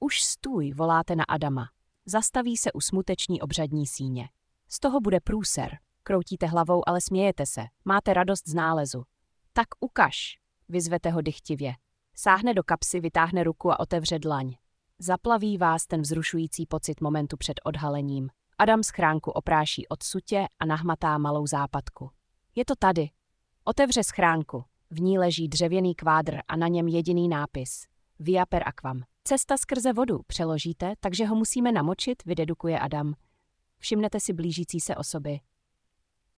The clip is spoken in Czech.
Už stůj, voláte na Adama. Zastaví se u smuteční obřadní síně. Z toho bude průser. Kroutíte hlavou, ale smějete se. Máte radost z nálezu. Tak ukaž, vyzvete ho dychtivě. Sáhne do kapsy, vytáhne ruku a otevře dlaň. Zaplaví vás ten vzrušující pocit momentu před odhalením. Adam schránku opráší od sutě a nahmatá malou západku. Je to tady. Otevře schránku. V ní leží dřevěný kvádr a na něm jediný nápis. Via per aquam. Cesta skrze vodu, přeložíte, takže ho musíme namočit, vydedukuje Adam. Všimnete si blížící se osoby.